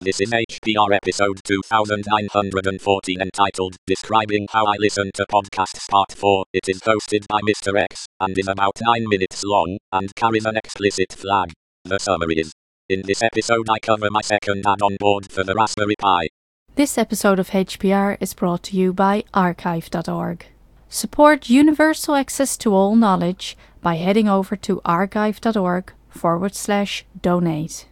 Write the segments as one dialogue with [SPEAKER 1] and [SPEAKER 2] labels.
[SPEAKER 1] This is HPR episode 2914 entitled Describing How I Listen to Podcasts Part 4. It is hosted by Mr. X and is about 9 minutes long and carries an explicit flag. The summary is: in this episode I cover my second add-on board for the Raspberry Pi.
[SPEAKER 2] This episode of HPR is brought to you by archive.org. Support universal access to all knowledge by heading over to archive.org/donate.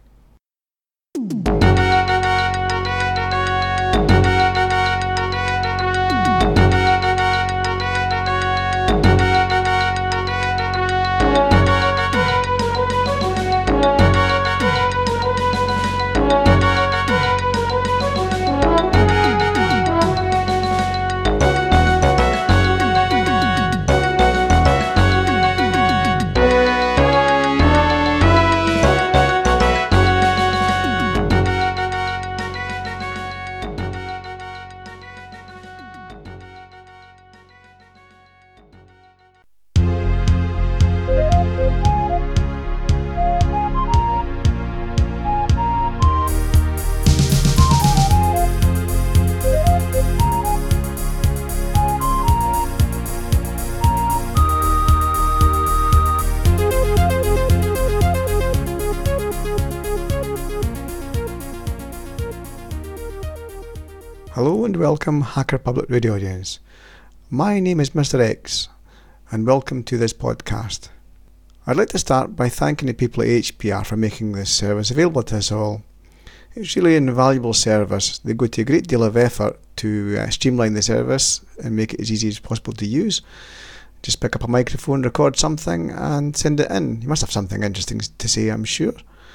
[SPEAKER 3] Hello and welcome, Hacker Public Radio audience. My name is Mr. X and welcome to this podcast. I'd like to start by thanking the people at HPR for making this service available to us all. It's really an invaluable service. They go to a great deal of effort to streamline the service and make it as easy as possible to use. Just pick up a microphone, record something and send it in. You must have something interesting to say, I'm sure.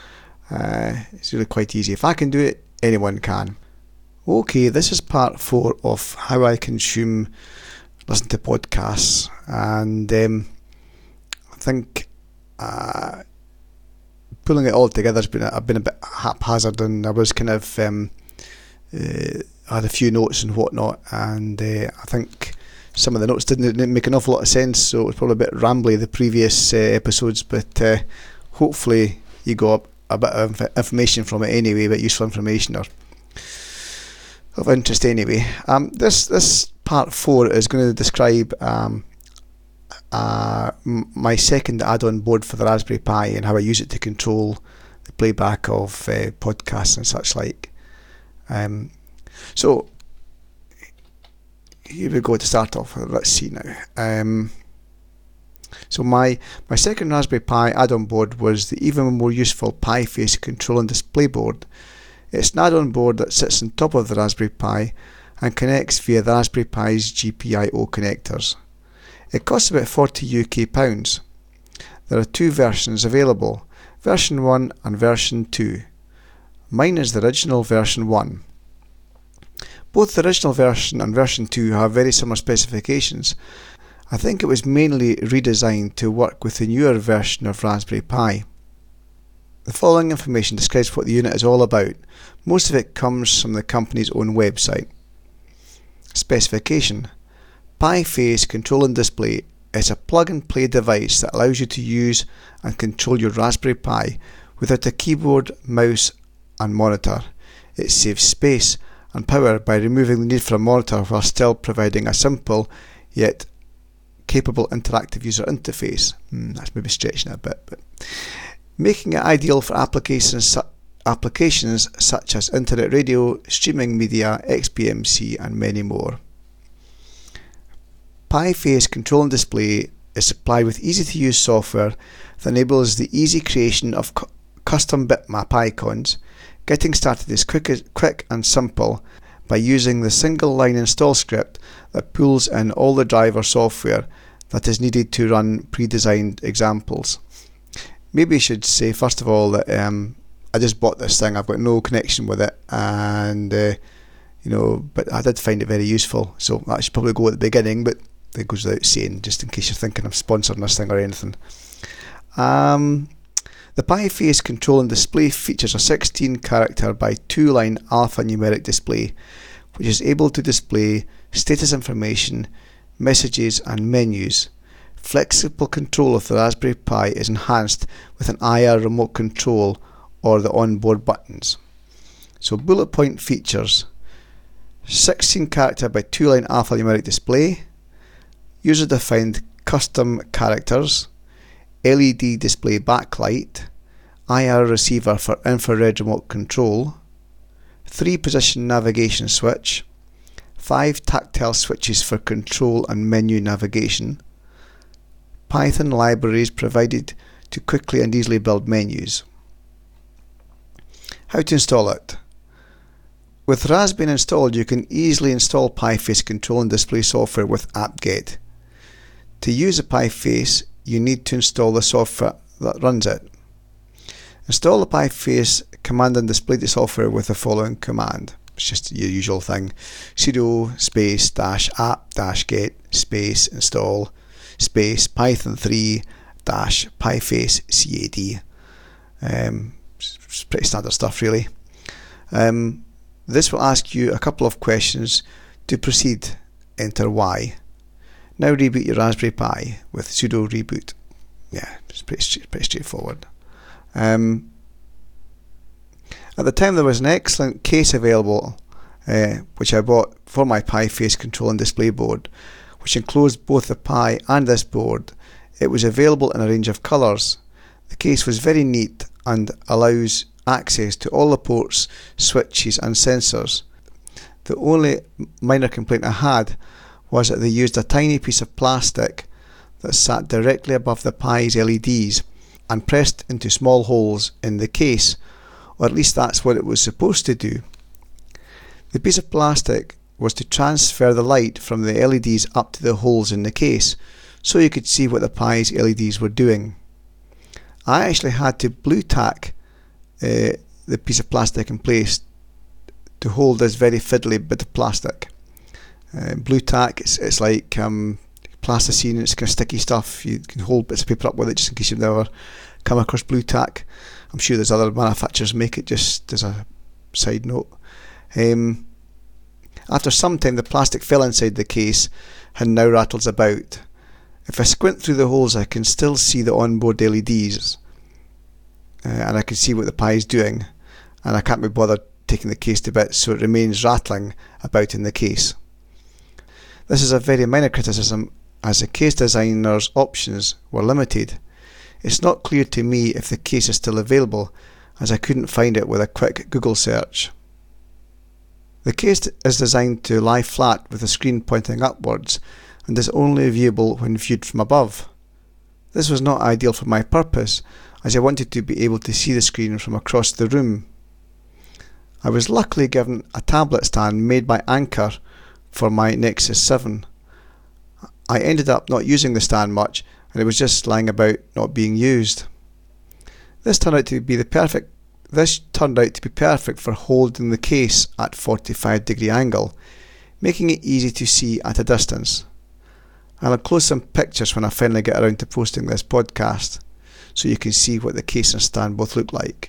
[SPEAKER 3] It's really quite easy. If I can do it, anyone can. Okay, this is part 4 of how I listen to podcasts, and I think pulling it all together I've been a bit haphazard, and I was kind of I had a few notes and whatnot, and I think some of the notes didn't make an awful lot of sense, so it was probably a bit rambly the previous episodes, but hopefully you got a bit of information from it anyway, a bit useful information or of interest anyway. This part 4 is going to describe my second add-on board for the Raspberry Pi and how I use it to control the playback of podcasts and such like. So here we go to start off. Let's see now. So my second Raspberry Pi add-on board was the even more useful Pi-Face control and display board. It's an add-on board that sits on top of the Raspberry Pi and connects via the Raspberry Pi's GPIO connectors. It costs about £40 UK. There are 2 versions available, version 1 and version 2. Mine is the original version 1. Both the original version and version 2 have very similar specifications. I think it was mainly redesigned to work with the newer version of Raspberry Pi. The following information describes what the unit is all about. Most of it comes from the company's own website. Specification: Pi-Face Control and Display is a plug-and-play device that allows you to use and control your Raspberry Pi without a keyboard, mouse and monitor. It saves space and power by removing the need for a monitor while still providing a simple yet capable interactive user interface. That's maybe stretching it a bit, but making it ideal for applications such as internet radio, streaming media, XBMC and many more. Pi-Face Control and Display is supplied with easy-to-use software that enables the easy creation of custom bitmap icons. Getting started is quick and simple by using the single-line install script that pulls in all the driver software that is needed to run pre-designed examples. Maybe I should say first of all that I just bought this thing. I've got no connection with it, and but I did find it very useful. So I should probably go at the beginning, but it goes without saying, just in case you're thinking of sponsoring this thing or anything. The Pi-Face Control and Display features a 16-character by 2-line alphanumeric display, which is able to display status information, messages and menus. Flexible control of the Raspberry Pi is enhanced with an IR remote control or the onboard buttons. So bullet point features: 16 character by 2 line alphanumeric display, user defined custom characters, LED display backlight, IR receiver for infrared remote control, 3 position navigation switch, 5 tactile switches for control and menu navigation, Python libraries provided to quickly and easily build menus. How to install it? With Raspbian installed, you can easily install PieFace control and display software with apt-get. To use a PieFace, you need to install the software that runs it. Install the PieFace command and display the software with the following command. It's just your usual thing: sudo space -apt-get space install space python3 -pieface cad. It's pretty standard stuff, really. This will ask you a couple of questions. To proceed, enter Y. Now reboot your Raspberry Pi with sudo reboot. Yeah, it's pretty straightforward. At the time, there was an excellent case available, which I bought for my PieFace control and display board, which enclosed both the Pi and this board. It was available in a range of colours. The case was very neat and allows access to all the ports, switches and sensors. The only minor complaint I had was that they used a tiny piece of plastic that sat directly above the Pi's LEDs and pressed into small holes in the case, or at least that's what it was supposed to do. The piece of plastic was to transfer the light from the LEDs up to the holes in the case, so you could see what the Pi's LEDs were doing. I actually had to blue tack the piece of plastic in place to hold this very fiddly bit of plastic. Blue tack, it's like plasticine. It's kind of sticky stuff. You can hold bits of paper up with it just in case you've never come across blue tack. I'm sure there's other manufacturers make it, just as a side note. After some time, the plastic fell inside the case and now rattles about. If I squint through the holes, I can still see the onboard LEDs, and I can see what the Pi is doing, and I can't be bothered taking the case to bits, so it remains rattling about in the case. This is a very minor criticism, as the case designer's options were limited. It's not clear to me if the case is still available, as I couldn't find it with a quick Google search. The case is designed to lie flat with the screen pointing upwards and is only viewable when viewed from above. This was not ideal for my purpose, as I wanted to be able to see the screen from across the room. I was luckily given a tablet stand made by Anker for my Nexus 7. I ended up not using the stand much, and it was just lying about not being used. This turned out to be perfect for holding the case at 45-degree angle, making it easy to see at a distance. I'll enclose some pictures when I finally get around to posting this podcast, so you can see what the case and stand both look like.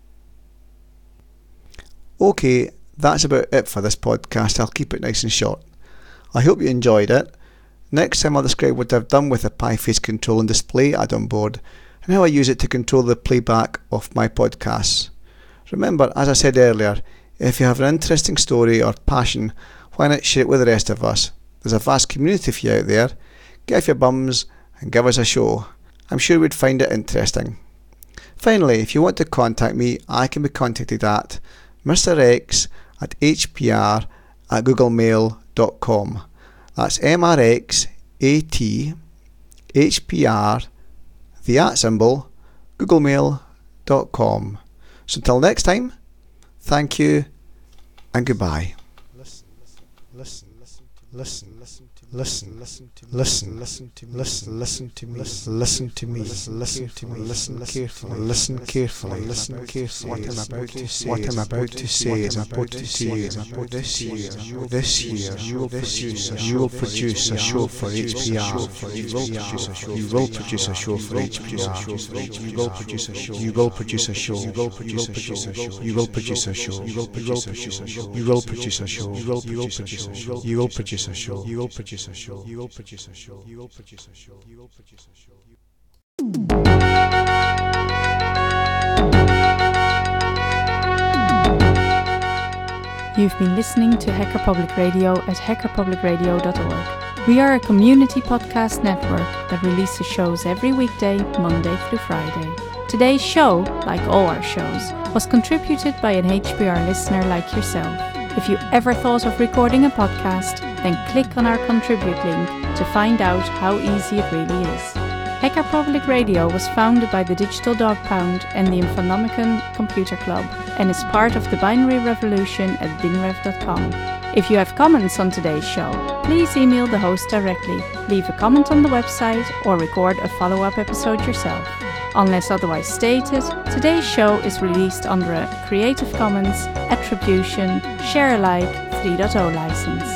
[SPEAKER 3] Okay, that's about it for this podcast. I'll keep it nice and short. I hope you enjoyed it. Next time I'll describe what I've done with the PieFace control and display add-on board, and how I use it to control the playback of my podcasts. Remember, as I said earlier, if you have an interesting story or passion, why not share it with the rest of us? There's a vast community for you out there. Get off your bums and give us a show. I'm sure we'd find it interesting. Finally, if you want to contact me, I can be contacted at mrx@hpr@googlemail.com. That's MRX@HPR, the @ symbol, googlemail.com. So until next time, thank you and goodbye. Listen carefully. What I'm about to say is this year you will produce a show for HPR. You will produce a show for HPR. You will produce a show. You will produce a show. You will produce a show. You will produce a show. You will produce a show. You will produce a show. You will produce a show. You will produce a show. You will produce a show. You will produce a show. You will produce a show. You will produce a show.
[SPEAKER 2] You've been listening to Hacker Public Radio at hackerpublicradio.org. We are a community podcast network that releases shows every weekday, Monday through Friday. Today's show, like all our shows, was contributed by an HPR listener like yourself. If you ever thought of recording a podcast, then click on our contribute link to find out how easy it really is. Hacker Public Radio was founded by the Digital Dog Pound and the Infonomicon Computer Club and is part of the binary revolution at binrev.com. If you have comments on today's show, please email the host directly, leave a comment on the website, or record a follow-up episode yourself. Unless otherwise stated, today's show is released under a Creative Commons Attribution Share Alike 3.0 license.